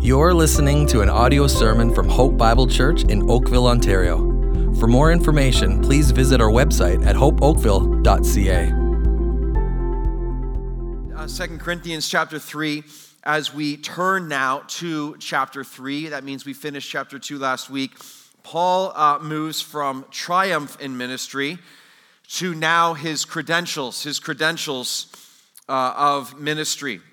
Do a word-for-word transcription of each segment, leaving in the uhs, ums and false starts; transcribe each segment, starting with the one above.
You're listening to an audio sermon from Hope Bible Church in Oakville, Ontario. For more information, please visit our website at hope oakville dot c a. Uh, Second Corinthians chapter three, as we turn now to chapter three, that means we finished chapter two last week. Paul uh, moves from triumph in ministry to now his credentials, his credentials uh, of ministry.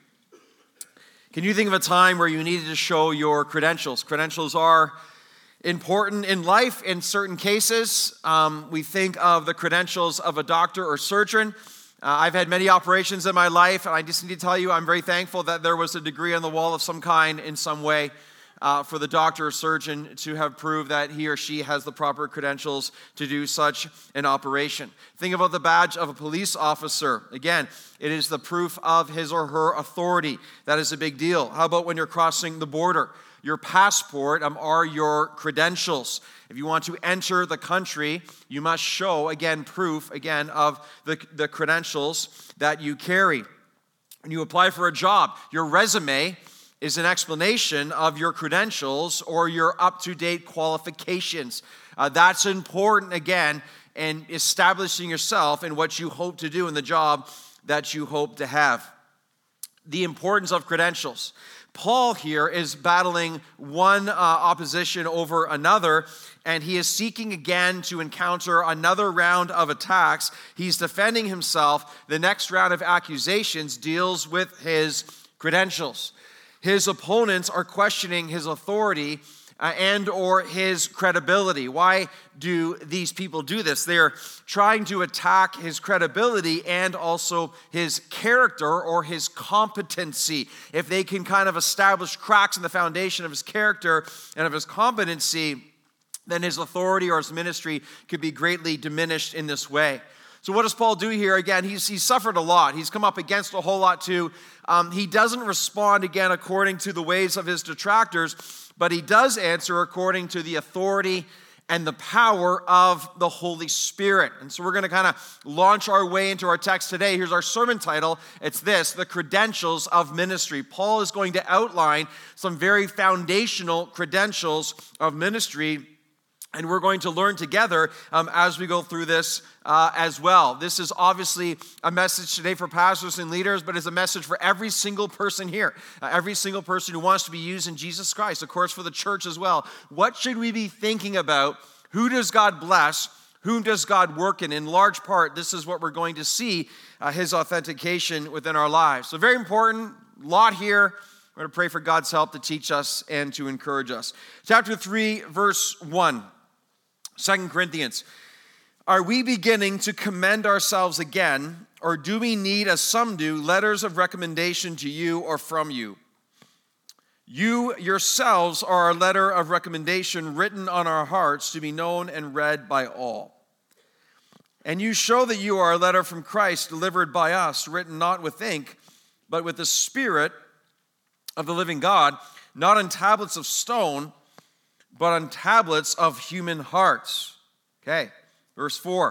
Can you think of a time where you needed to show your credentials? Credentials are important in life in certain cases. Um, we think of the credentials of a doctor or surgeon. Uh, I've had many operations in my life, and I just need to tell you I'm very thankful that there was a degree on the wall of some kind in some way uh, for the doctor or surgeon to have proved that he or she has the proper credentials to do such an operation. Think about the badge of a police officer. Again, it is the proof of his or her authority. That is a big deal. How about when you're crossing the border? Your passport um, are your credentials. If you want to enter the country, you must show, again, proof, again, of the, the credentials that you carry. When you apply for a job, your resume is an explanation of your credentials or your up-to-date qualifications. Uh, that's important, again, in establishing yourself in what you hope to do in the job that you hope to have. The importance of credentials. Paul here is battling one uh, opposition over another, and he is seeking again to encounter another round of attacks. He's defending himself. The next round of accusations deals with his credentials. His opponents are questioning his authority uh, and or his credibility. Why do these people do this? They're trying to attack his credibility and also his character or his competency. If they can kind of establish cracks in the foundation of his character and of his competency, then his authority or his ministry could be greatly diminished in this way. So what does Paul do here? Again, he's, he's suffered a lot. He's come up against a whole lot too. Um, he doesn't respond, again, according to the ways of his detractors, but he does answer according to the authority and the power of the Holy Spirit. And so we're going to kind of launch our way into our text today. Here's our sermon title. It's this, The Credentials of Ministry. Paul is going to outline some very foundational credentials of ministry, and we're going to learn together um, as we go through this uh, as well. This is obviously a message today for pastors and leaders, but it's a message for every single person here, uh, every single person who wants to be used in Jesus Christ, of course, for the church as well. What should we be thinking about? Who does God bless? Whom does God work in? In large part, this is what we're going to see, uh, his authentication within our lives. So very important, lot here. We're going to pray for God's help to teach us and to encourage us. Chapter three, verse one. Second Corinthians, are we beginning to commend ourselves again, or do we need, as some do, letters of recommendation to you or from you? You yourselves are a letter of recommendation written on our hearts to be known and read by all. And you show that you are a letter from Christ delivered by us, written not with ink, but with the Spirit of the living God, not on tablets of stone, but on tablets of human hearts. Okay, verse four.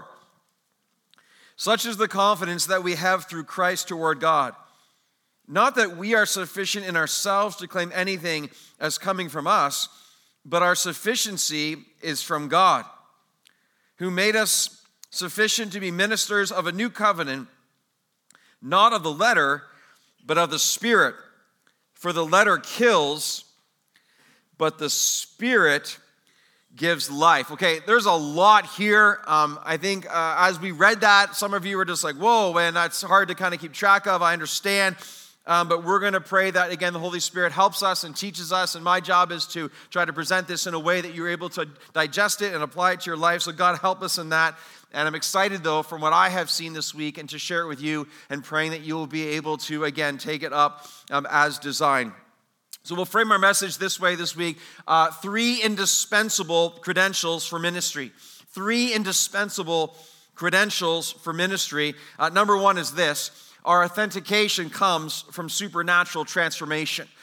Such is the confidence that we have through Christ toward God. Not that we are sufficient in ourselves to claim anything as coming from us, but our sufficiency is from God, who made us sufficient to be ministers of a new covenant, not of the letter, but of the Spirit. For the letter kills, but the Spirit gives life. Okay, there's a lot here. Um, I think uh, as we read that, some of you were just like, whoa, man, that's hard to kind of keep track of. I understand. Um, but we're going to pray that, again, the Holy Spirit helps us and teaches us. And my job is to try to present this in a way that you're able to digest it and apply it to your life. So God, help us in that. And I'm excited, though, from what I have seen this week and to share it with you and praying that you will be able to, again, take it up um, as designed. So we'll frame our message this way this week. Uh, three indispensable credentials for ministry. Three indispensable credentials for ministry. Uh, number one is this. Our authentication comes from supernatural transformation.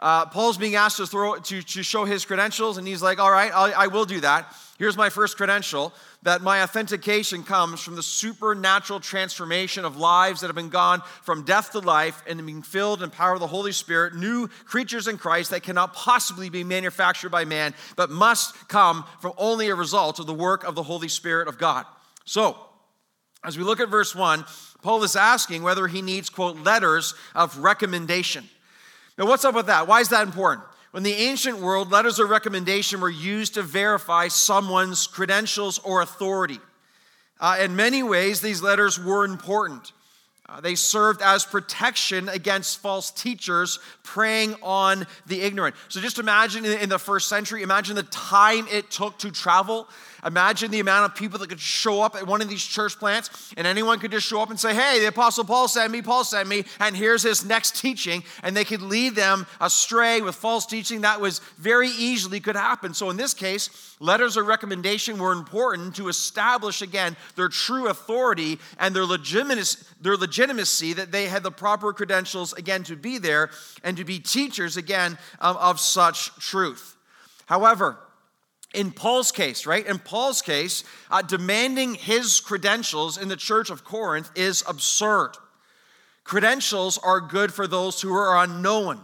uh, Paul's being asked to, throw, to, to show his credentials, and he's like, all right, I'll, I will do that. Here's my first credential, that my authentication comes from the supernatural transformation of lives that have been gone from death to life and being filled in power of the Holy Spirit, new creatures in Christ that cannot possibly be manufactured by man, but must come from only a result of the work of the Holy Spirit of God. So, as we look at verse one, Paul is asking whether he needs, quote, letters of recommendation. Now, what's up with that? Why is that important? In the ancient world, letters of recommendation were used to verify someone's credentials or authority. Uh, in many ways, these letters were important. Uh, they served as protection against false teachers preying on the ignorant. So just imagine in the first century, imagine the time it took to travel. Imagine the amount of people that could show up at one of these church plants, and anyone could just show up and say, hey, the Apostle Paul sent me, Paul sent me, and here's his next teaching, and they could lead them astray with false teaching. That was very easily could happen. So in this case, letters of recommendation were important to establish, again, their true authority and their legitimacy, their legitimacy that they had the proper credentials, again, to be there and to be teachers, again, of, of such truth. However, in Paul's case, right? In Paul's case, uh, demanding his credentials in the church of Corinth is absurd. Credentials are good for those who are unknown.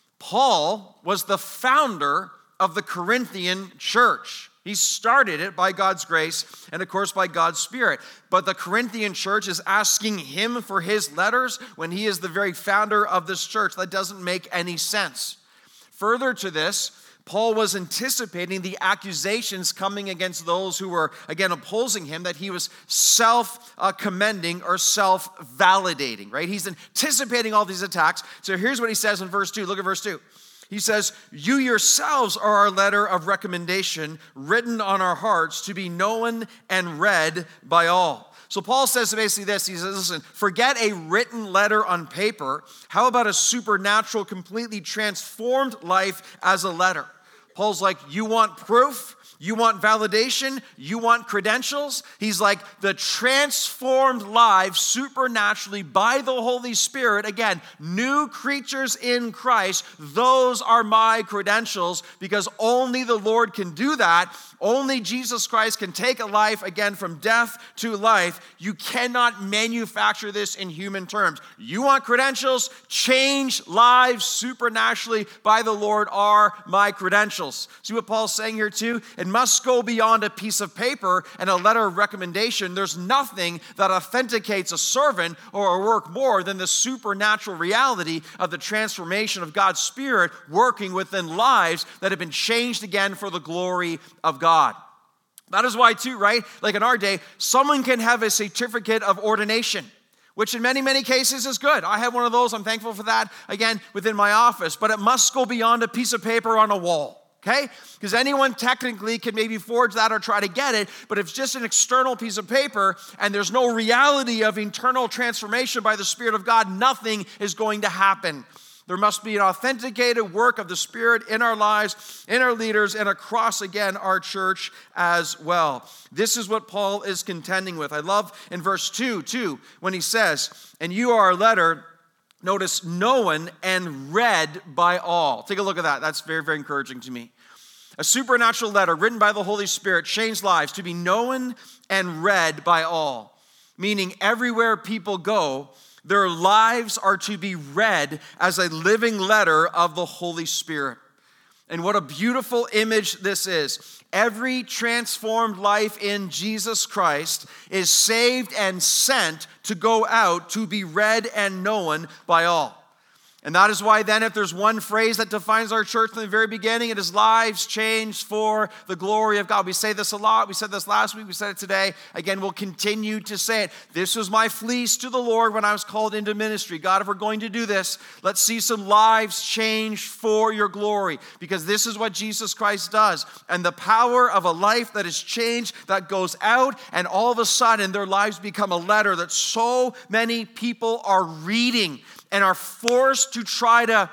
Paul was the founder of the Corinthian church. He started it by God's grace and, of course, by God's Spirit. But the Corinthian church is asking him for his letters when he is the very founder of this church. That doesn't make any sense. Further to this, Paul was anticipating the accusations coming against those who were, again, opposing him, that he was self-commending or self-validating, right? He's anticipating all these attacks. So here's what he says in verse two. Look at verse two. He says, you yourselves are our letter of recommendation written on our hearts to be known and read by all. So Paul says basically this, he says, listen, forget a written letter on paper. How about a supernatural, completely transformed life as a letter? Paul's like, you want proof? You want validation? You want credentials? He's like, the transformed lives supernaturally by the Holy Spirit, again, new creatures in Christ, those are my credentials, because only the Lord can do that. Only Jesus Christ can take a life, again, from death to life. You cannot manufacture this in human terms. You want credentials? Change lives supernaturally by the Lord are my credentials. See what Paul's saying here too? It must go beyond a piece of paper and a letter of recommendation. There's nothing that authenticates a servant or a work more than the supernatural reality of the transformation of God's Spirit working within lives that have been changed again for the glory of God. That is why too, right? Like in our day, someone can have a certificate of ordination, which in many, many cases is good. I have one of those. I'm thankful for that, again, within my office. But it must go beyond a piece of paper on a wall. Okay? Because anyone technically can maybe forge that or try to get it, but if it's just an external piece of paper and there's no reality of internal transformation by the Spirit of God, nothing is going to happen. There must be an authenticated work of the Spirit in our lives, in our leaders, and across, again, our church as well. This is what Paul is contending with. I love in verse two, too, when he says, and you are a letter, notice, known and read by all. Take a look at that. That's very, very encouraging to me. A supernatural letter written by the Holy Spirit changed lives to be known and read by all. Meaning everywhere people go, their lives are to be read as a living letter of the Holy Spirit. And what a beautiful image this is. Every transformed life in Jesus Christ is saved and sent to go out to be read and known by all. And that is why then if there's one phrase that defines our church from the very beginning, it is lives changed for the glory of God. We say this a lot. We said this last week. We said it today. Again, we'll continue to say it. This was my fleece to the Lord when I was called into ministry. God, if we're going to do this, let's see some lives changed for your glory, because this is what Jesus Christ does. And the power of a life that is changed, that goes out, and all of a sudden their lives become a letter that so many people are reading and are forced to try to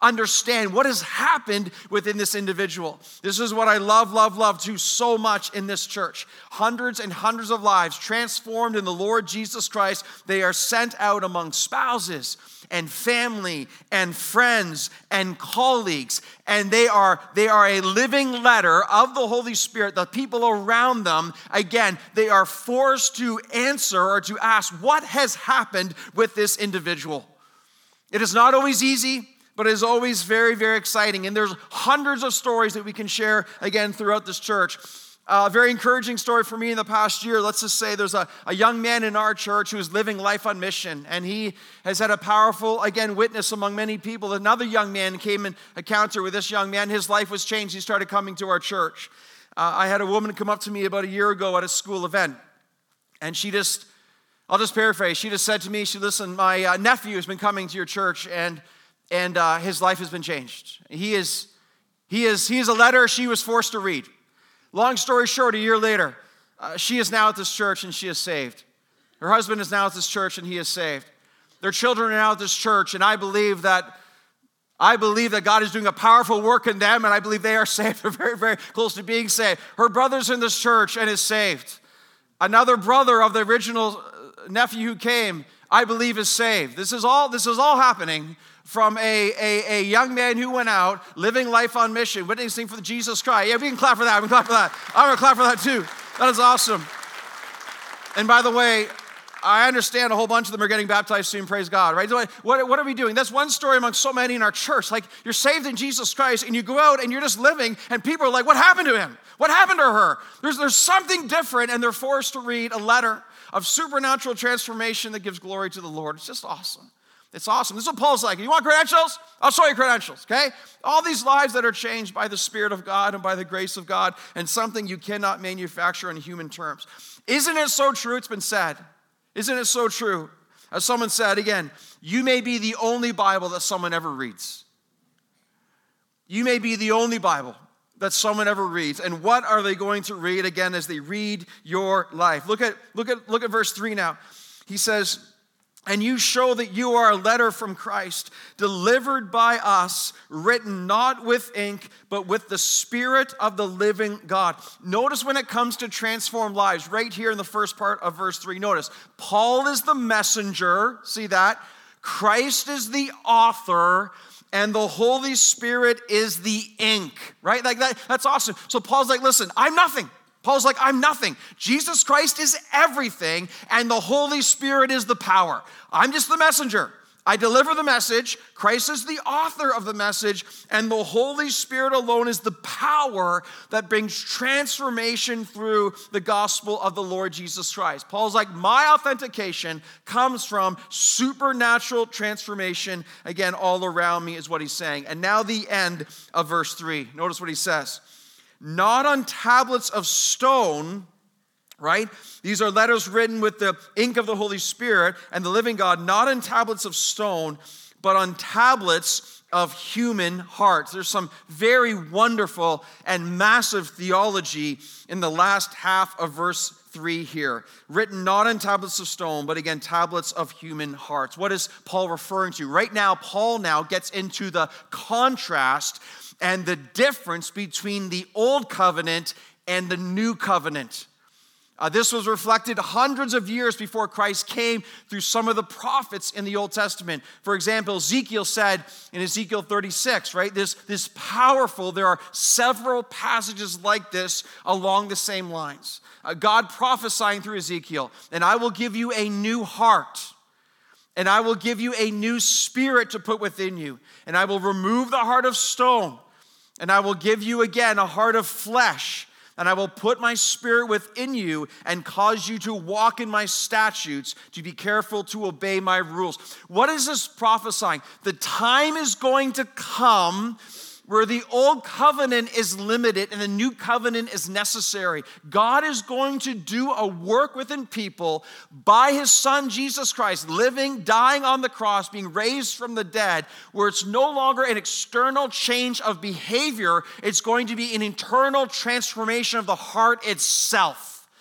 understand what has happened within this individual. This is what I love, love, love to so much in this church. Hundreds and hundreds of lives transformed in the Lord Jesus Christ. They are sent out among spouses and family and friends and colleagues. And they are, they are a living letter of the Holy Spirit. The people around them, again, they are forced to answer or to ask, what has happened with this individual? It is not always easy, but it is always very, very exciting. And there's hundreds of stories that we can share, again, throughout this church. A uh, very encouraging story for me in the past year. Let's just say there's a, a young man in our church who is living life on mission. And he has had a powerful, again, witness among many people. Another young man came in encounter with this young man. His life was changed. He started coming to our church. Uh, I had a woman come up to me about a year ago at a school event. And she just, I'll just paraphrase. She just said to me, she listen, my uh, nephew has been coming to your church and And uh, his life has been changed. He is, he is, he is a letter she was forced to read. Long story short, a year later, uh, she is now at this church and she is saved. Her husband is now at this church and he is saved. Their children are now at this church, and I believe that I believe that God is doing a powerful work in them, and I believe they are saved. They're very, very close to being saved. Her brother's in this church and is saved. Another brother of the original nephew who came, I believe, is saved. This is all, this is all happening from a, a, a young man who went out, living life on mission, witnessing for Jesus Christ. Yeah, we can clap for that. We can clap for that. I'm going to clap for that too. That is awesome. And by the way, I understand a whole bunch of them are getting baptized soon, praise God, right? What, what are we doing? That's one story among so many in our church. Like, you're saved in Jesus Christ, and you go out and you're just living, and people are like, what happened to him? What happened to her? There's, there's something different, and they're forced to read a letter of supernatural transformation that gives glory to the Lord. It's just awesome. It's awesome. This is what Paul's like. You want credentials? I'll show you credentials, okay? All these lives that are changed by the Spirit of God and by the grace of God, and something you cannot manufacture in human terms. Isn't it so true? It's been said. Isn't it so true? As someone said, again, you may be the only Bible that someone ever reads. You may be the only Bible that someone ever reads. And what are they going to read, again, as they read your life? Look at, look at, look at verse three now. He says, and you show that you are a letter from Christ, delivered by us, written not with ink, but with the Spirit of the living God. Notice when it comes to transformed lives, right here in the first part of verse three, notice, Paul is the messenger, see that? Christ is the author, and the Holy Spirit is the ink, right? Like that, that's awesome. So Paul's like, listen, I'm nothing. Paul's like, I'm nothing. Jesus Christ is everything, and the Holy Spirit is the power. I'm just the messenger. I deliver the message. Christ is the author of the message, and the Holy Spirit alone is the power that brings transformation through the gospel of the Lord Jesus Christ. Paul's like, my authentication comes from supernatural transformation, again, all around me is what he's saying. And now the end of verse three. Notice what he says. Not on tablets of stone, right? These are letters written with the ink of the Holy Spirit and the living God, not on tablets of stone, but on tablets of human hearts. There's some very wonderful and massive theology in the last half of verse three here. Written not on tablets of stone, but again, tablets of human hearts. What is Paul referring to? Right now, Paul now gets into the contrast and the difference between the old covenant and the new covenant. Uh, this was reflected hundreds of years before Christ came through some of the prophets in the Old Testament. For example, Ezekiel said in Ezekiel thirty-six, right, this, this powerful, there are several passages like this along the same lines. Uh, God prophesying through Ezekiel, and I will give you a new heart. And I will give you a new spirit to put within you. And I will remove the heart of stone. And I will give you again a heart of flesh. And I will put my spirit within you and cause you to walk in my statutes, to be careful to obey my rules. What is this prophesying? The time is going to come where the old covenant is limited and the new covenant is necessary. God is going to do a work within people by his son Jesus Christ, living, dying on the cross, being raised from the dead, where it's no longer an external change of behavior, it's going to be an internal transformation of the heart itself.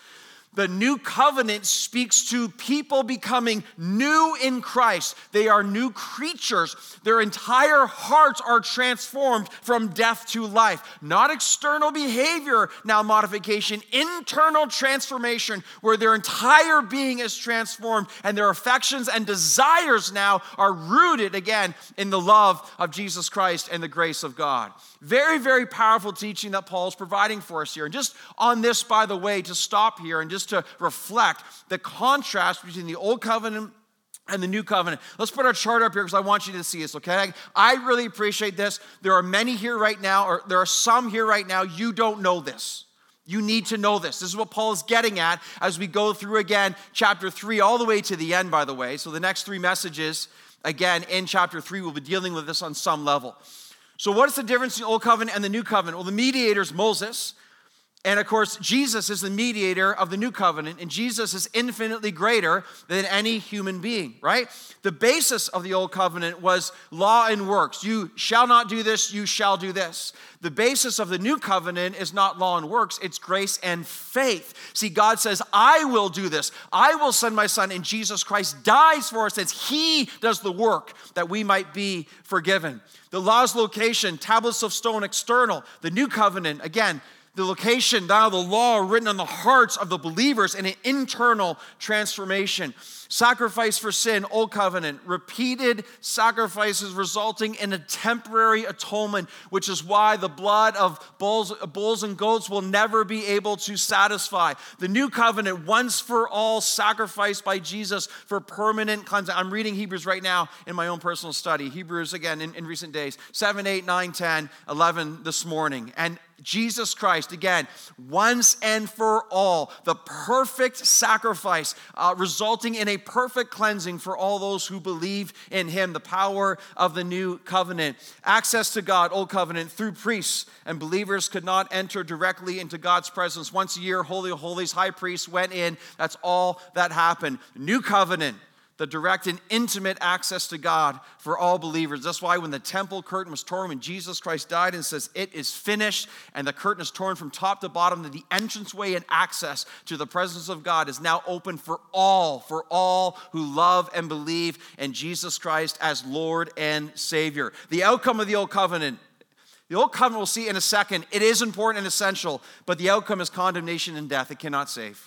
The new covenant speaks to people becoming new in Christ. They are new creatures. Their entire hearts are transformed from death to life. Not external behavior, now modification, internal transformation, where their entire being is transformed and their affections and desires now are rooted again in the love of Jesus Christ and the grace of God. Very, very powerful teaching that Paul's providing for us here. And just on this, by the way, to stop here and just to reflect the contrast between the old covenant and the new covenant. Let's put our chart up here because I want you to see this, okay? I really appreciate this. There are many here right now, or there are some here right now, you don't know this. You need to know this. This is what Paul is getting at as we go through again chapter three all the way to the end, by the way. So the next three messages, again, in chapter three, we'll be dealing with this on some level. So what is the difference in the old covenant and the new covenant? Well, the mediator is Moses. And of course, Jesus is the mediator of the new covenant, and Jesus is infinitely greater than any human being, right? The basis of the old covenant was law and works. You shall not do this, you shall do this. The basis of the new covenant is not law and works, it's grace and faith. See, God says, I will do this. I will send my son, and Jesus Christ dies for our sins. He does the work that we might be forgiven. The law's location, tablets of stone external. The new covenant, again, the location, now the law written on the hearts of the believers in an internal transformation. Sacrifice for sin, old covenant. Repeated sacrifices resulting in a temporary atonement, which is why the blood of bulls, bulls and goats will never be able to satisfy. The new covenant, once for all, sacrificed by Jesus for permanent cleansing. I'm reading Hebrews right now in my own personal study. Hebrews, again, in, in recent days. seven, eight, nine, ten, eleven this morning. And Jesus Christ, again, once and for all, the perfect sacrifice, uh, resulting in a perfect cleansing for all those who believe in him, the power of the new covenant. Access to God, old covenant, through priests, and believers could not enter directly into God's presence. Once a year, Holy of Holies, high priest went in. That's all that happened. New covenant, the direct and intimate access to God for all believers. That's why when the temple curtain was torn, when Jesus Christ died and says, it is finished, and the curtain is torn from top to bottom, that the entranceway and access to the presence of God is now open for all, for all who love and believe in Jesus Christ as Lord and Savior. The outcome of the old covenant, the old covenant we'll see in a second, it is important and essential, but the outcome is condemnation and death. It cannot save.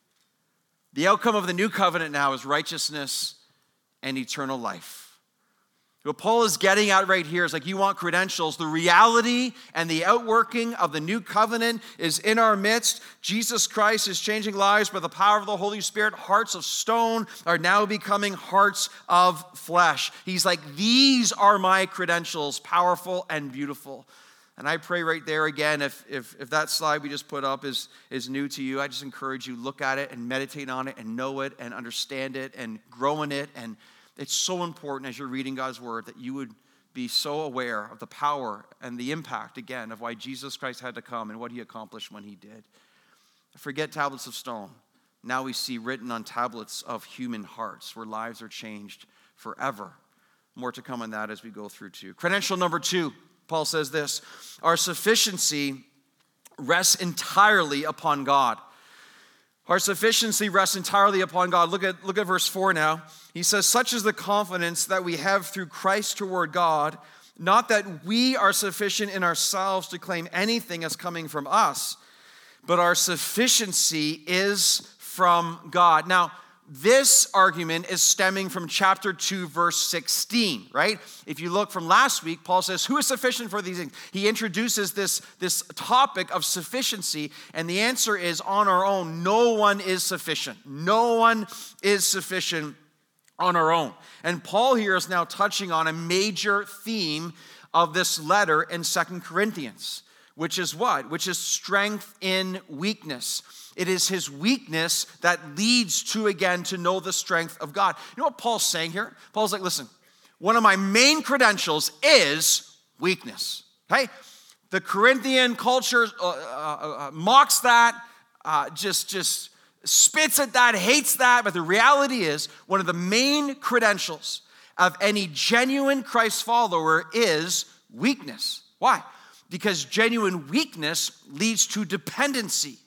The outcome of the new covenant now is righteousness and eternal life. What Paul is getting at right here is like, you want credentials. The reality and the outworking of the new covenant is in our midst. Jesus Christ is changing lives by the power of the Holy Spirit. Hearts of stone are now becoming hearts of flesh. He's like, these are my credentials, powerful and beautiful. And I pray right there again, if, if if that slide we just put up is, is new to you, I just encourage you, look at it and meditate on it and know it and understand it and grow in it. And it's so important as you're reading God's word that you would be so aware of the power and the impact, again, of why Jesus Christ had to come and what he accomplished when he did. Forget tablets of stone. Now we see written on tablets of human hearts where lives are changed forever. More to come on that as we go through too. Credential number two. Paul says this, our sufficiency rests entirely upon God. Our sufficiency rests entirely upon God. Look at, look at verse four now. He says, such is the confidence that we have through Christ toward God, not that we are sufficient in ourselves to claim anything as coming from us, but our sufficiency is from God. Now, this argument is stemming from chapter two, verse sixteen, right? If you look from last week, Paul says, who is sufficient for these things? He introduces this, this topic of sufficiency, and the answer is on our own. No one is sufficient. No one is sufficient on our own. And Paul here is now touching on a major theme of this letter in Second Corinthians, which is what? Which is strength in weakness. It is his weakness that leads to, again, to know the strength of God. You know what Paul's saying here? Paul's like, listen, one of my main credentials is weakness. Okay? The Corinthian culture uh, uh, uh, mocks that, uh, just, just spits at that, hates that. But the reality is, one of the main credentials of any genuine Christ follower is weakness. Why? Because genuine weakness leads to dependency.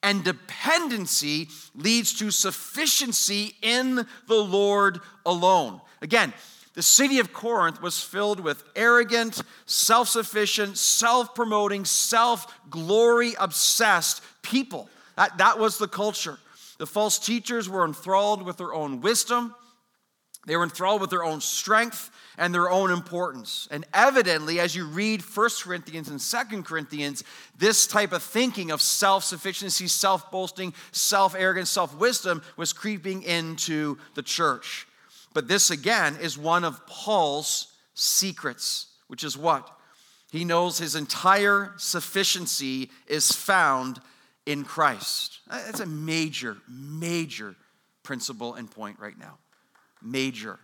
and dependency leads to sufficiency in the Lord alone. Again, the city of Corinth was filled with arrogant, self-sufficient, self-promoting, self-glory obsessed people. That, that was the culture. The false teachers were enthralled with their own wisdom. They were enthralled with their own strength and their own importance. And evidently, as you read First Corinthians and Second Corinthians, this type of thinking of self-sufficiency, self-boasting, self-arrogance, self-wisdom was creeping into the church. But this, again, is one of Paul's secrets, which is what? He knows his entire sufficiency is found in Christ. That's a major, major principle and point right now. Major.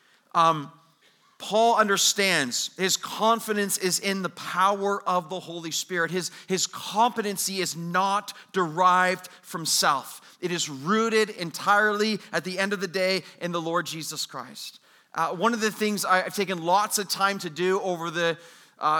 Um, Paul understands his confidence is in the power of the Holy Spirit. His, his competency is not derived from self. It is rooted entirely, at the end of the day, in the Lord Jesus Christ. Uh, one of the things I've taken lots of time to do over the uh,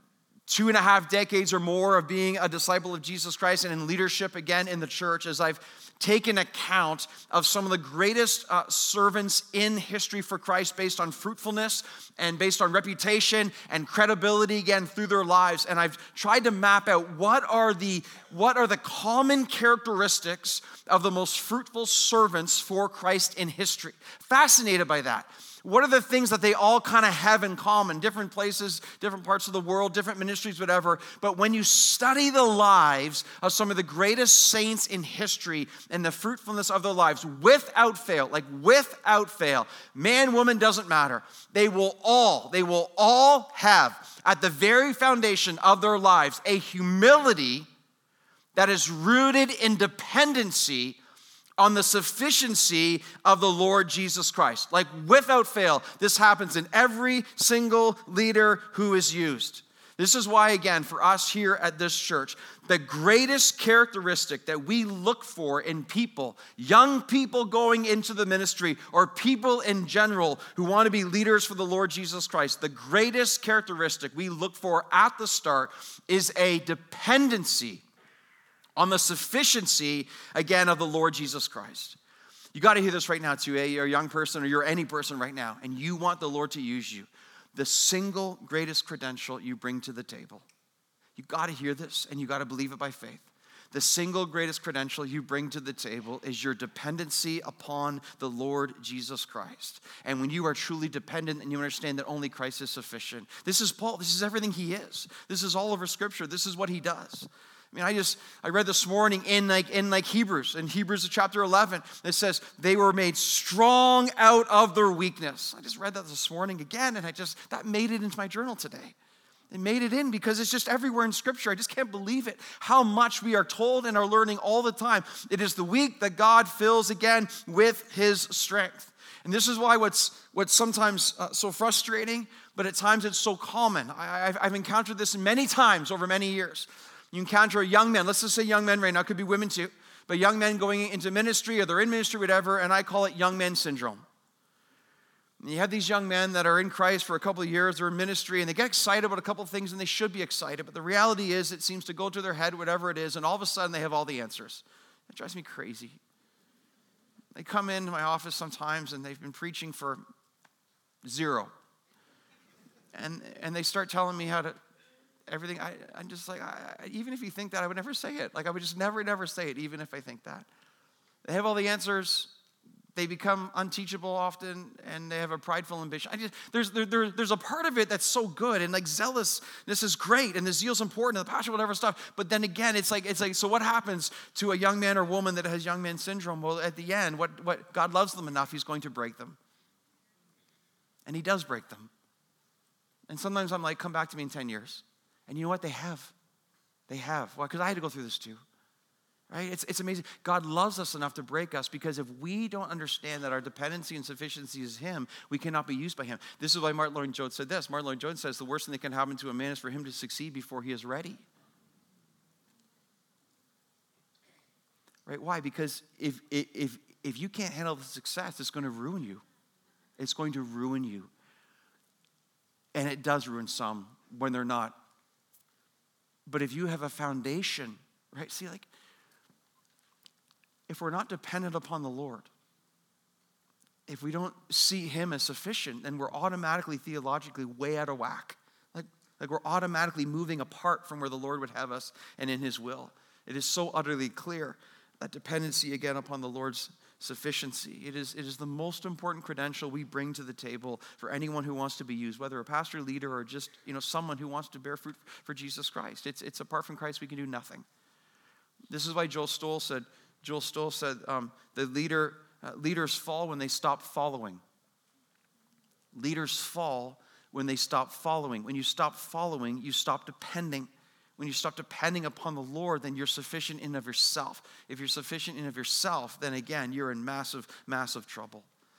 two and a half decades or more of being a disciple of Jesus Christ and in leadership again in the church is I've taken account of some of the greatest uh, servants in history for Christ based on fruitfulness and based on reputation and credibility again through their lives. And I've tried to map out what are the what are the common characteristics of the most fruitful servants for Christ in history. Fascinated by that. What are the things that they all kind of have in common? Different places, different parts of the world, different ministries, whatever. But when you study the lives of some of the greatest saints in history and the fruitfulness of their lives, without fail, like without fail, man, woman, doesn't matter. They will all, they will all have at the very foundation of their lives a humility that is rooted in dependency on the sufficiency of the Lord Jesus Christ. Like without fail, this happens in every single leader who is used. This is why, again, for us here at this church, the greatest characteristic that we look for in people, young people going into the ministry, or people in general who want to be leaders for the Lord Jesus Christ, the greatest characteristic we look for at the start is a dependency on the sufficiency, again, of the Lord Jesus Christ. You got to hear this right now too, eh? You're a young person or you're any person right now, and you want the Lord to use you. The single greatest credential you bring to the table. You got to hear this, and you got to believe it by faith. The single greatest credential you bring to the table is your dependency upon the Lord Jesus Christ. And when you are truly dependent and you understand that only Christ is sufficient, this is Paul. This is everything he is. This is all over Scripture. This is what he does. I mean, I just, I read this morning in like, in like Hebrews, in Hebrews chapter eleven, it says, they were made strong out of their weakness. I just read that this morning again, and I just, that made it into my journal today. It made it in because it's just everywhere in Scripture. I just can't believe it, how much we are told and are learning all the time. It is the weak that God fills again with his strength. And this is why what's, what's sometimes uh, so frustrating, but at times it's so common. I, I've, I've encountered this many times over many years. You encounter a young man, let's just say young men right now, it could be women too, but young men going into ministry or they're in ministry, whatever, and I call it young men syndrome. And you have these young men that are in Christ for a couple of years, they're in ministry, and they get excited about a couple of things, and they should be excited, but the reality is it seems to go to their head, whatever it is, and all of a sudden they have all the answers. It drives me crazy. They come into my office sometimes, and they've been preaching for zero. And, and they start telling me how to Everything, I, I'm just like, I, even if you think that, I would never say it. Like, I would just never, never say it, even if I think that. They have all the answers. They become unteachable often, and they have a prideful ambition. I just, there's, there, there, there's a part of it that's so good, and like zealousness is great, and the zeal's important, and the passion, whatever stuff. But then again, it's like, it's like, so what happens to a young man or woman that has young man syndrome? Well, at the end, what, what God loves them enough, he's going to break them. And he does break them. And sometimes I'm like, come back to me in ten years. And you know what? They have. They have. Why? Because I had to go through this too. Right? It's, it's amazing. God loves us enough to break us because if we don't understand that our dependency and sufficiency is him, we cannot be used by him. This is why Martin Lloyd-Jones said this. Martin Lloyd-Jones says the worst thing that can happen to a man is for him to succeed before he is ready. Right? Why? Because if, if, if you can't handle the success, it's going to ruin you. It's going to ruin you. And it does ruin some when they're not. But if you have a foundation, right? See, like, if we're not dependent upon the Lord, if we don't see him as sufficient, then we're automatically theologically way out of whack. Like, like we're automatically moving apart from where the Lord would have us and in his will. It is so utterly clear that dependency, again, upon the Lord's sufficiency. It is, it is the most important credential we bring to the table for anyone who wants to be used, whether a pastor, leader, or just, you know, someone who wants to bear fruit for Jesus Christ. It's, it's apart from Christ, we can do nothing. This is why Joel Stoll said, Joel Stoll said, um, the leader, uh, leaders fall when they stop following. Leaders fall when they stop following. When you stop following, you stop depending. When you stop depending upon the Lord, then you're sufficient in and of yourself. If you're sufficient in and of yourself, then again, you're in massive, massive trouble.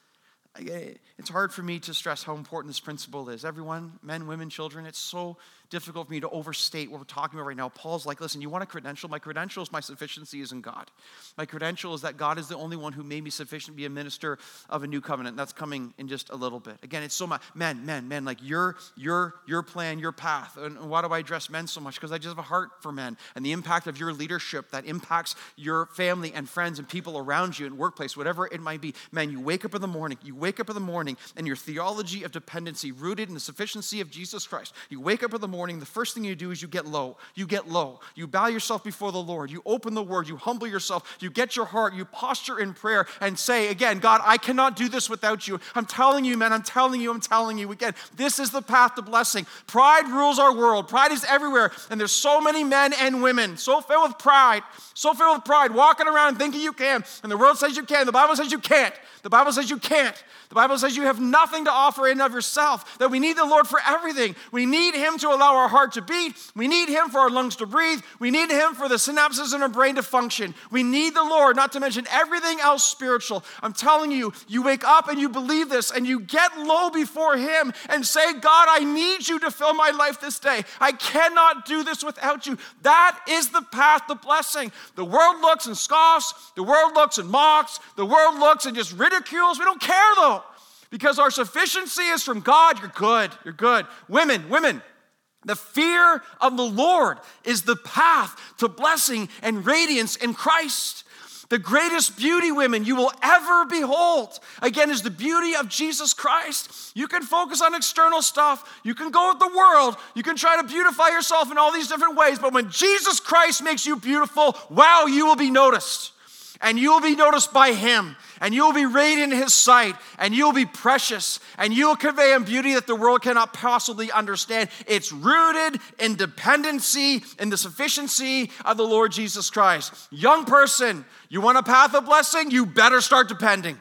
It's hard for me to stress how important this principle is. Everyone, men, women, children, it's so difficult for me to overstate what we're talking about right now. Paul's like, listen, you want a credential? My credential is my sufficiency is in God. My credential is that God is the only one who made me sufficient to be a minister of a new covenant. That's coming in just a little bit. Again, it's so much, men, men, men, like your, your, your plan, your path. And why do I address men so much? Because I just have a heart for men and the impact of your leadership that impacts your family and friends and people around you in workplace, whatever it might be. Man, you wake up in the morning, you wake up in the morning and your theology of dependency rooted in the sufficiency of Jesus Christ. You wake up in the morning, the first thing you do is you get low. You get low. You bow yourself before the Lord. You open the word. You humble yourself. You get your heart. You posture in prayer and say, again, God, I cannot do this without you. I'm telling you, man, I'm telling you, I'm telling you. Again, this is the path to blessing. Pride rules our world. Pride is everywhere. And there's so many men and women so filled with pride, so filled with pride, walking around thinking you can. And the world says you can. The Bible says you can't. The Bible says you can't. The Bible says you have nothing to offer in and of yourself, that we need the Lord for everything. We need him to allow our heart to beat. We need him for our lungs to breathe. We need him for the synapses in our brain to function. We need the Lord, not to mention everything else spiritual. I'm telling you, you wake up and you believe this and you get low before him and say, God, I need you to fill my life this day. I cannot do this without you. That is the path to blessing. The world looks and scoffs. The world looks and mocks. The world looks and just ridicules. We don't care though. Because our sufficiency is from God. You're good. You're good. Women, women, the fear of the Lord is the path to blessing and radiance in Christ. The greatest beauty, women, you will ever behold, again, is the beauty of Jesus Christ. You can focus on external stuff. You can go with the world. You can try to beautify yourself in all these different ways. But when Jesus Christ makes you beautiful, wow, you will be noticed. And you will be noticed by him. And you will be radiant in his sight. And you will be precious. And you will convey a beauty that the world cannot possibly understand. It's rooted in dependency, in the sufficiency of the Lord Jesus Christ. Young person, you want a path of blessing? You better start depending.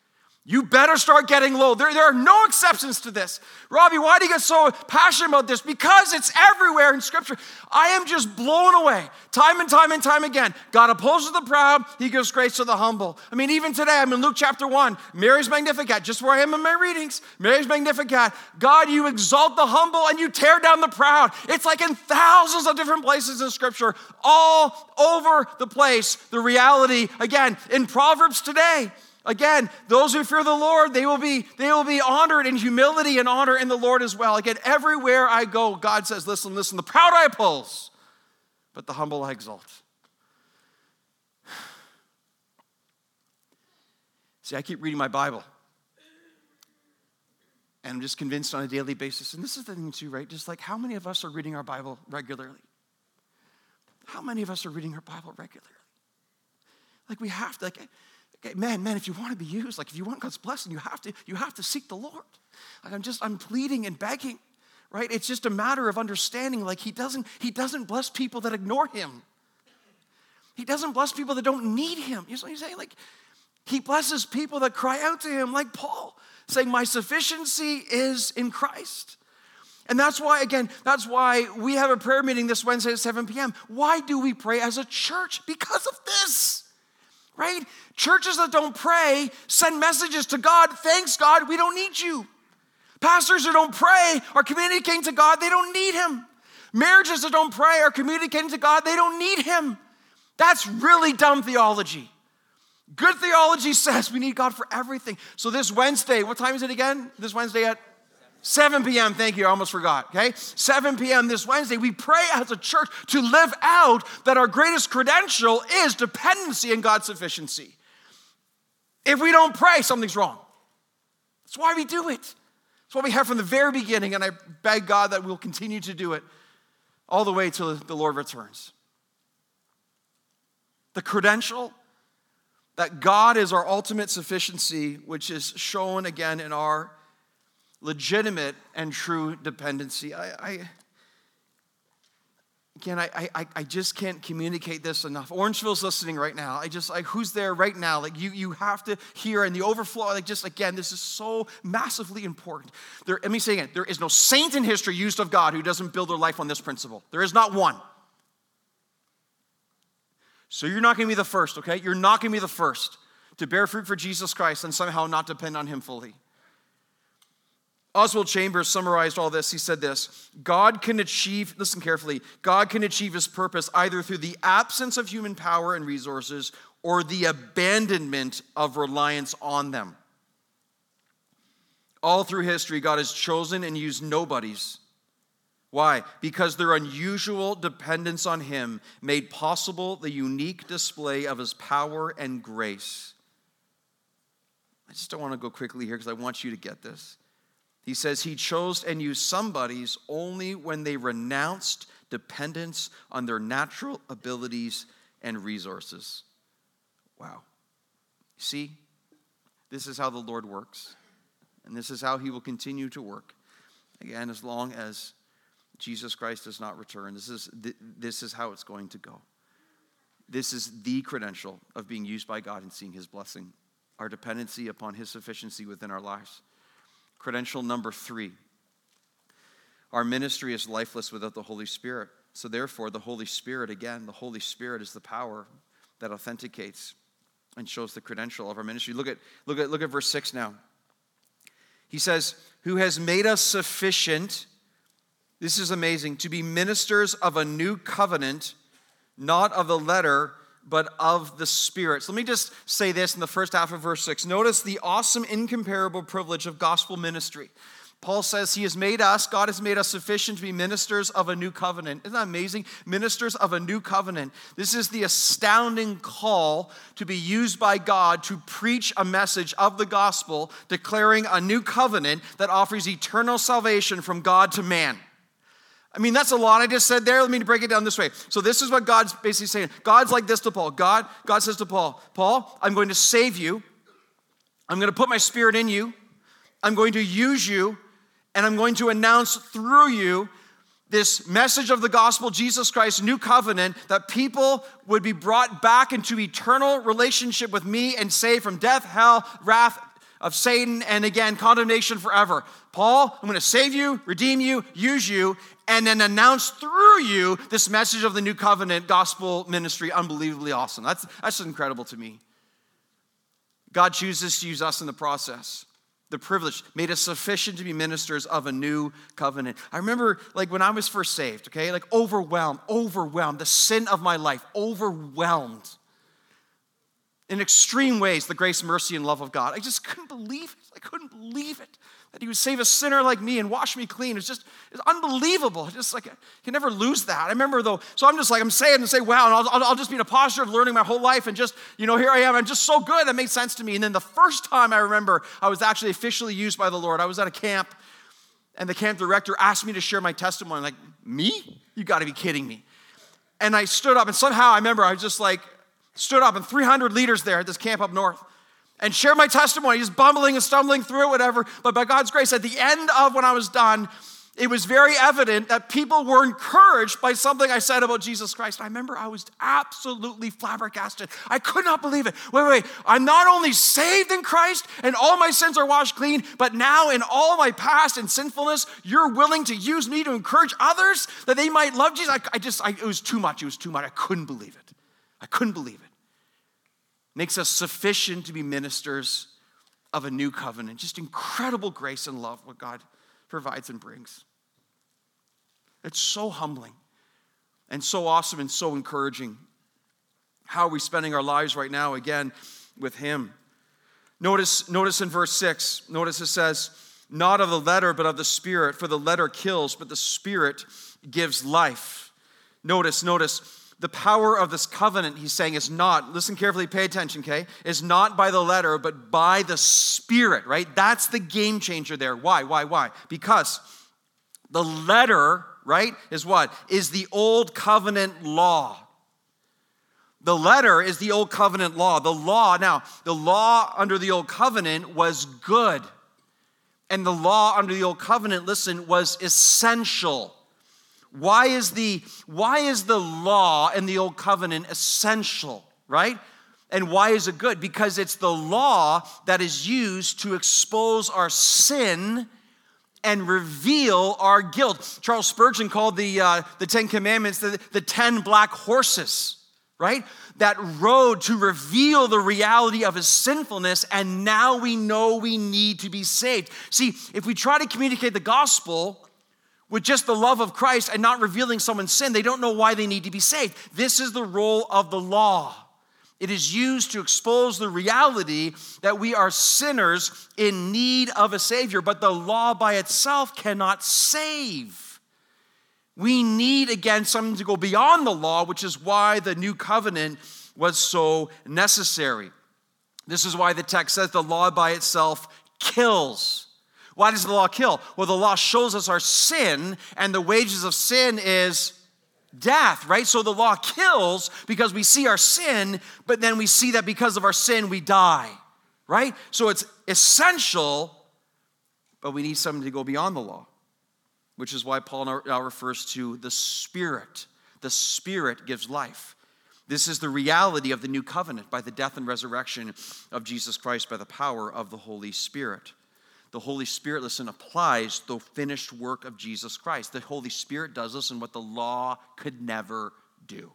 You better start getting low. There, there are no exceptions to this. Robbie, why do you get so passionate about this? Because it's everywhere in Scripture. I am just blown away time and time and time again. God opposes the proud. He gives grace to the humble. I mean, even today, I'm in Luke chapter one. Mary's Magnificat, just where I am in my readings. Mary's Magnificat. God, you exalt the humble and you tear down the proud. It's like in thousands of different places in Scripture, all over the place. The reality, again, in Proverbs today, again, those who fear the Lord, they will be, they will be honored in humility and honor in the Lord as well. Again, everywhere I go, God says, listen, listen, the proud I oppose, but the humble I exalt. See, I keep reading my Bible. And I'm just convinced on a daily basis. And this is the thing too, right? Just like how many of us are reading our Bible regularly? How many of us are reading our Bible regularly? Like we have to, like... Okay, man, man, if you want to be used, like if you want God's blessing, you have to, you have to seek the Lord. Like I'm just, I'm pleading and begging, right? It's just a matter of understanding, like he doesn't, he doesn't bless people that ignore him. He doesn't bless people that don't need him. You know what I'm saying? Like he blesses people that cry out to him, like Paul, saying, my sufficiency is in Christ. And that's why, again, that's why we have a prayer meeting this Wednesday at seven p.m. Why do we pray as a church? Because of this. Right? Churches that don't pray send messages to God. Thanks, God, we don't need you. Pastors who don't pray are communicating to God. They don't need him. Marriages that don't pray are communicating to God. They don't need him. That's really dumb theology. Good theology says we need God for everything. So this Wednesday, what time is it again? This Wednesday at seven p.m., thank you, I almost forgot, okay? seven p.m. this Wednesday, we pray as a church to live out that our greatest credential is dependency in God's sufficiency. If we don't pray, something's wrong. That's why we do it. That's what we have from the very beginning, and I beg God that we'll continue to do it all the way till the Lord returns. The credential that God is our ultimate sufficiency, which is shown again in our legitimate and true dependency. I, I again, I, I, I just can't communicate this enough. Orangeville's listening right now. I just, like, who's there right now? Like, you, you have to hear, and the overflow, like, just, again, this is so massively important. There, let me say again, there is no saint in history used of God who doesn't build their life on this principle. There is not one. So you're not going to be the first, okay? You're not going to be the first to bear fruit for Jesus Christ and somehow not depend on him fully. Oswald Chambers summarized all this. He said this: God can achieve, listen carefully, God can achieve his purpose either through the absence of human power and resources or the abandonment of reliance on them. All through history, God has chosen and used nobodies. Why? Because their unusual dependence on him made possible the unique display of his power and grace. I just don't want to go quickly here because I want you to get this. He says he chose and used somebodies only when they renounced dependence on their natural abilities and resources. Wow. See, this is how the Lord works. And this is how he will continue to work. Again, as long as Jesus Christ does not return. This is, this is how it's going to go. This is the credential of being used by God and seeing his blessing. Our dependency upon his sufficiency within our lives. Credential number three. Our ministry is lifeless without the Holy Spirit. So therefore, the Holy Spirit, again, the Holy Spirit is the power that authenticates and shows the credential of our ministry. Look at, look at, look at verse six now. He says, who has made us sufficient, this is amazing, to be ministers of a new covenant, not of the letter, but of the Spirit. So let me just say this in the first half of verse six. Notice the awesome, incomparable privilege of gospel ministry. Paul says he has made us, God has made us sufficient to be ministers of a new covenant. Isn't that amazing? Ministers of a new covenant. This is the astounding call to be used by God to preach a message of the gospel, declaring a new covenant that offers eternal salvation from God to man. I mean, that's a lot I just said there. Let me break it down this way. So this is what God's basically saying. God's like this to Paul. God, God says to Paul, Paul, I'm going to save you. I'm going to put my Spirit in you. I'm going to use you. And I'm going to announce through you this message of the gospel, Jesus Christ, new covenant, that people would be brought back into eternal relationship with me and saved from death, hell, wrath of Satan, and again, condemnation forever. Paul, I'm going to save you, redeem you, use you, and then announce through you this message of the new covenant gospel ministry. Unbelievably awesome. That's, that's incredible to me. God chooses to use us in the process. The privilege made us sufficient to be ministers of a new covenant. I remember, like, when I was first saved, okay, like overwhelmed, overwhelmed, the sin of my life, overwhelmed. In extreme ways, the grace, mercy, and love of God. I just couldn't believe it. I couldn't believe it. That he would save a sinner like me and wash me clean. It's just, it's unbelievable. It's just like, you can never lose that. I remember though, so I'm just like, I'm saying and say, wow, and I'll, I'll, I'll just be in a posture of learning my whole life and just, you know, here I am. I'm just so good. That made sense to me. And then the first time I remember I was actually officially used by the Lord, I was at a camp and the camp director asked me to share my testimony. I'm like, me? You got to be kidding me. And I stood up and somehow I remember I was just like, stood up and three hundred leaders there at this camp up north and shared my testimony, just bumbling and stumbling through it, whatever. But by God's grace, at the end of when I was done, it was very evident that people were encouraged by something I said about Jesus Christ. I remember I was absolutely flabbergasted. I could not believe it. Wait, wait, wait. I'm not only saved in Christ and all my sins are washed clean, but now in all my past and sinfulness, you're willing to use me to encourage others that they might love Jesus. I, I just, I, it was too much. It was too much. I couldn't believe it. I couldn't believe it. Makes us sufficient to be ministers of a new covenant. Just incredible grace and love what God provides and brings. It's so humbling and so awesome and so encouraging. How are we spending our lives right now, again, with him? Notice, notice in verse six, notice it says, not of the letter, but of the Spirit. For the letter kills, but the Spirit gives life. Notice, notice, the power of this covenant, he's saying, is not, listen carefully, pay attention, okay, is not by the letter, but by the Spirit, right? That's the game changer there. Why, why, why? Because the letter, right, is what? Is the old covenant law. The letter is the old covenant law. The law, now, the law under the old covenant was good. And the law under the old covenant, listen, was essential. Why is the, why is the law in the old covenant essential, right? And why is it good? Because it's the law that is used to expose our sin and reveal our guilt. Charles Spurgeon called the, uh, the Ten Commandments the, the ten black horses, right? That rode to reveal the reality of his sinfulness, and now we know we need to be saved. See, if we try to communicate the gospel with just the love of Christ and not revealing someone's sin, they don't know why they need to be saved. This is the role of the law. It is used to expose the reality that we are sinners in need of a Savior, but the law by itself cannot save. We need, again, something to go beyond the law, which is why the new covenant was so necessary. This is why the text says the law by itself kills. Why does the law kill? Well, the law shows us our sin, and the wages of sin is death, right? So the law kills because we see our sin, but then we see that because of our sin, we die, right? So it's essential, but we need something to go beyond the law, which is why Paul now refers to the Spirit. The Spirit gives life. This is the reality of the new covenant by the death and resurrection of Jesus Christ by the power of the Holy Spirit. The Holy Spirit, listen, applies the finished work of Jesus Christ. The Holy Spirit does this in what the law could never do.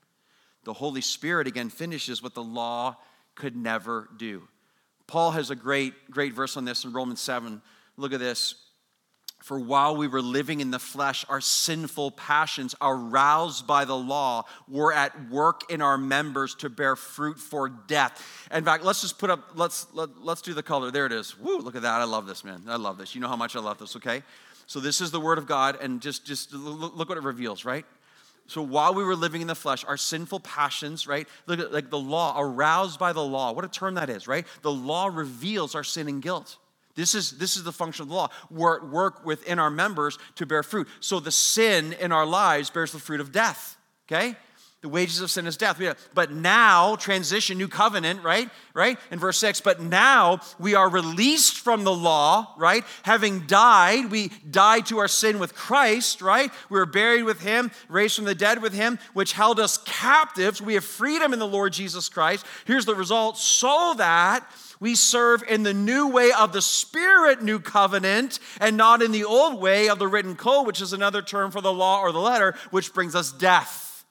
The Holy Spirit, again, finishes what the law could never do. Paul has a great, great verse on this in Romans seven. Look at this. For while we were living in the flesh, our sinful passions, aroused by the law, were at work in our members to bear fruit for death. In fact, let's just put up, let's let, let's do the color. There it is. Woo, look at that. I love this, man. I love this. You know how much I love this, okay? So this is the word of God, and just, just look, look what it reveals, right? So while we were living in the flesh, our sinful passions, right? Look at like the law, aroused by the law. What a term that is, right? The law reveals our sin and guilt. This is, this is the function of the law. We're at work within our members to bear fruit. So the sin in our lives bears the fruit of death, okay? The wages of sin is death. But now, transition, new covenant, right? Right? In verse six, but now we are released from the law, right? Having died, we died to our sin with Christ, right? We were buried with him, raised from the dead with him, which held us captives. We have freedom in the Lord Jesus Christ. Here's the result, so that we serve in the new way of the Spirit, new covenant, and not in the old way of the written code, which is another term for the law or the letter, which brings us death.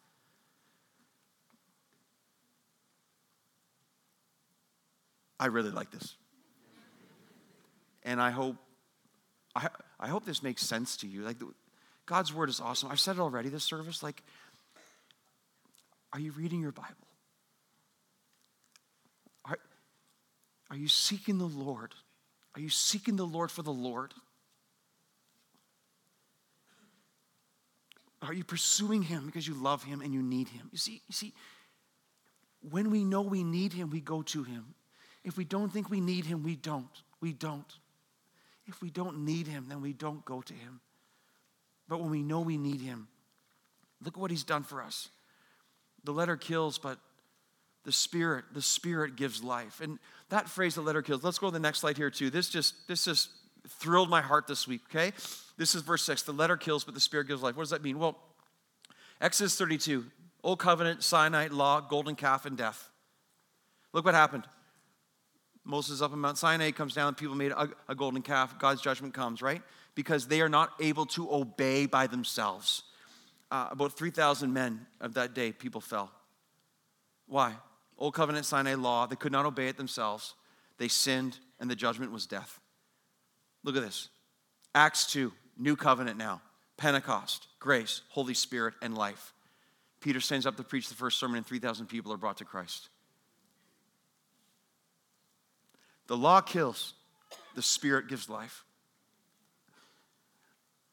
I really like this. And I hope, I, I hope this makes sense to you. Like, the, God's word is awesome. I've said it already this service. Like, are you reading your Bible? Are, are you seeking the Lord? Are you seeking the Lord for the Lord? Are you pursuing him because you love him and you need him? You see, you see, when we know we need him, we go to him. If we don't think we need him, we don't. We don't. If we don't need him, then we don't go to him. But when we know we need him, look at what he's done for us. The letter kills, but the Spirit, the Spirit gives life. And that phrase, the letter kills, let's go to the next slide here too. This just, this just thrilled my heart this week, okay? This is verse six. The letter kills, but the Spirit gives life. What does that mean? Well, Exodus thirty-two, Old Covenant, Sinai, law, golden calf, and death. Look what happened. Moses is up on Mount Sinai, comes down, people made a, a golden calf, God's judgment comes, right? Because they are not able to obey by themselves. Uh, about three thousand men of that day, people fell. Why? Old Covenant, Sinai law, they could not obey it themselves. They sinned, and the judgment was death. Look at this. Acts two, new covenant now. Pentecost, grace, Holy Spirit, and life. Peter stands up to preach the first sermon, and three thousand people are brought to Christ. The law kills, the Spirit gives life.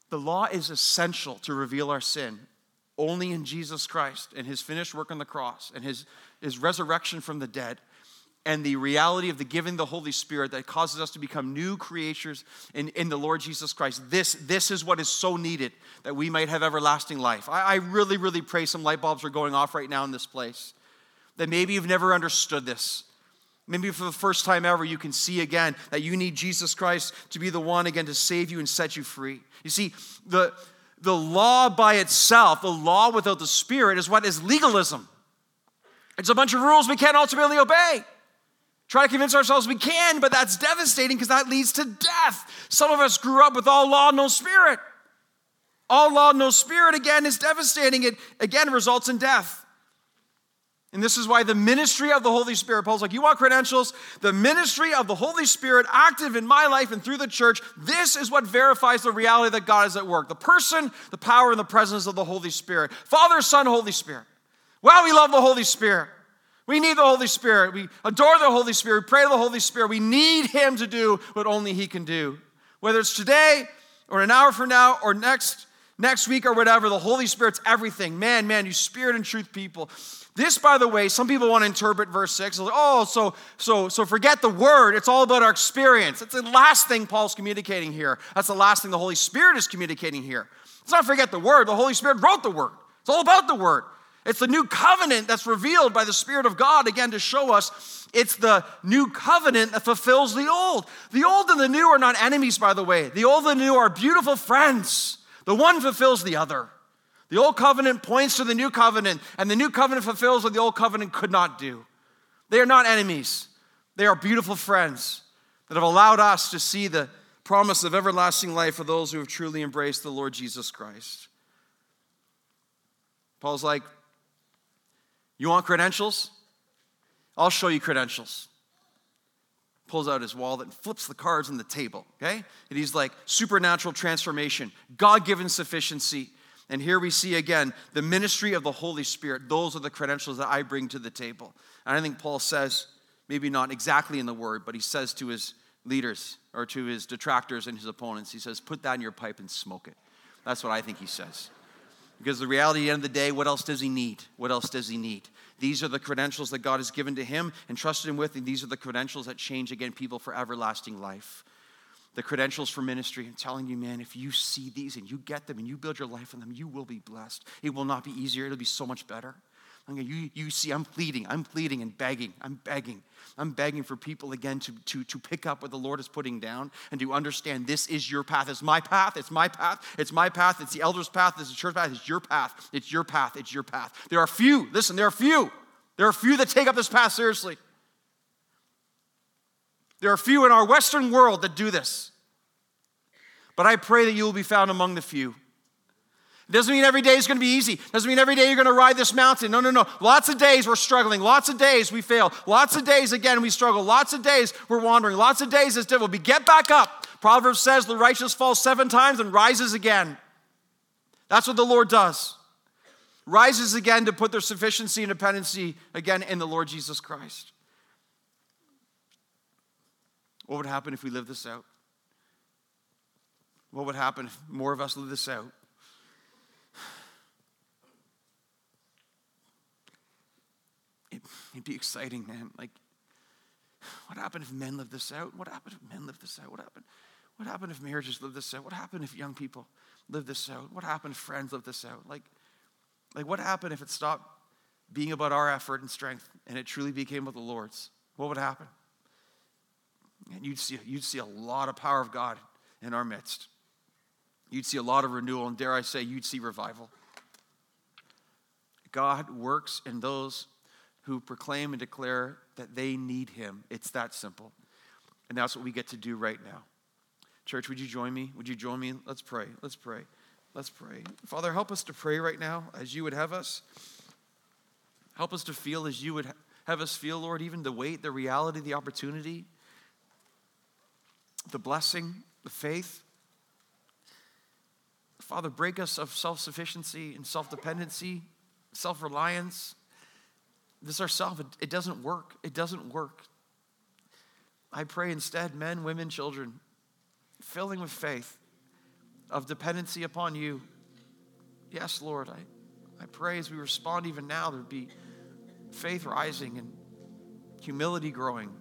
The law is essential to reveal our sin. Only in Jesus Christ and his finished work on the cross and his, his resurrection from the dead and the reality of the giving the Holy Spirit that causes us to become new creatures in, in the Lord Jesus Christ. This, this is what is so needed that we might have everlasting life. I, I really, really pray some light bulbs are going off right now in this place. That maybe you've never understood this. Maybe for the first time ever you can see again that you need Jesus Christ to be the one again to save you and set you free. You see, the, the law by itself, the law without the Spirit is what is legalism. It's a bunch of rules we can't ultimately obey. Try to convince ourselves we can, but that's devastating because that leads to death. Some of us grew up with all law, no spirit. All law, no spirit, again, is devastating. It, again, results in death. And this is why the ministry of the Holy Spirit, Paul's like, you want credentials? The ministry of the Holy Spirit active in my life and through the church, this is what verifies the reality that God is at work. The person, the power, and the presence of the Holy Spirit. Father, Son, Holy Spirit. Wow, we love the Holy Spirit. We need the Holy Spirit. We adore the Holy Spirit. We pray to the Holy Spirit. We need him to do what only he can do. Whether it's today or an hour from now or next, next week or whatever, the Holy Spirit's everything. Man, man, you spirit and truth people. This, by the way, some people want to interpret verse six. Like, oh, so, so, so forget the word. It's all about our experience. That's the last thing Paul's communicating here. That's the last thing the Holy Spirit is communicating here. It's not forget the word. The Holy Spirit wrote the word. It's all about the word. It's the new covenant that's revealed by the Spirit of God, again, to show us it's the new covenant that fulfills the old. The old and the new are not enemies, by the way. The old and the new are beautiful friends. The one fulfills the other. The old covenant points to the new covenant, and the new covenant fulfills what the old covenant could not do. They are not enemies. They are beautiful friends that have allowed us to see the promise of everlasting life for those who have truly embraced the Lord Jesus Christ. Paul's like, you want credentials? I'll show you credentials. Pulls out his wallet and flips the cards on the table, okay? And he's like, supernatural transformation, God-given sufficiency. And here we see again, the ministry of the Holy Spirit. Those are the credentials that I bring to the table. And I think Paul says, maybe not exactly in the word, but he says to his leaders or to his detractors and his opponents, he says, put that in your pipe and smoke it. That's what I think he says. Because the reality at the end of the day, what else does he need? What else does he need? These are the credentials that God has given to him and trusted him with, and these are the credentials that change, again, people for everlasting life. The credentials for ministry. I'm telling you, man, if you see these and you get them and you build your life on them, you will be blessed. It will not be easier. It'll be so much better. Okay, you, you see, I'm pleading. I'm pleading and begging. I'm begging. I'm begging for people, again, to, to, to pick up what the Lord is putting down and to understand this is your path. It's my path. It's my path. It's my path. It's the elders' path. It's the church path. It's your path. It's your path. It's your path. There are few. Listen, there are few. There are few that take up this path seriously. There are few in our Western world that do this. But I pray that you will be found among the few. It doesn't mean every day is going to be easy. It doesn't mean every day you're going to ride this mountain. No, no, no. Lots of days we're struggling. Lots of days we fail. Lots of days, again, we struggle. Lots of days we're wandering. Lots of days it's difficult. But get back up. Proverbs says the righteous falls seven times and rises again. That's what the Lord does. Rises again to put their sufficiency and dependency again in the Lord Jesus Christ. What would happen if we lived this out? What would happen if more of us lived this out? It, it'd be exciting, man. Like, what happened if men lived this out? What happened if men lived this out? What happened? What happened if marriages lived this out? What happened if young people lived this out? What happened if friends lived this out? Like, like what happened if it stopped being about our effort and strength and it truly became about the Lord's? What would happen? And you'd see, you'd see a lot of power of God in our midst. You'd see a lot of renewal, and dare I say, you'd see revival. God works in those who proclaim and declare that they need him. It's that simple. And that's what we get to do right now. Church, would you join me? Would you join me? Let's pray. Let's pray. Let's pray. Father, help us to pray right now as you would have us. Help us to feel as you would have us feel, Lord, even the weight, the reality, the opportunity, the blessing, the faith. Father, break us of self-sufficiency and self-dependency, self-reliance. This ourself, it, it doesn't work. It doesn't work. I pray instead, men, women, children, filling with faith, of dependency upon you. Yes, Lord, I, I pray as we respond even now, there'd be faith rising and humility growing.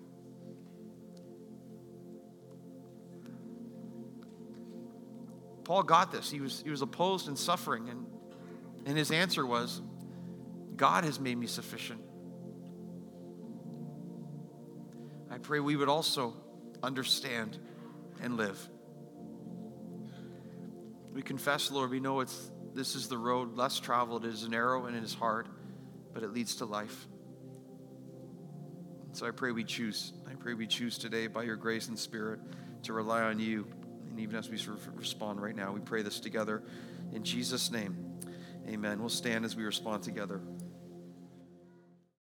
Paul got this. He was, he was opposed and suffering, and, and his answer was, God has made me sufficient. I pray we would also understand and live. We confess, Lord, we know it's this is the road less traveled. It is narrow and it is hard, but it leads to life. So I pray we choose. I pray we choose today by your grace and Spirit to rely on you. And even as we sort of respond right now, we pray this together in Jesus' name. Amen. We'll stand as we respond together.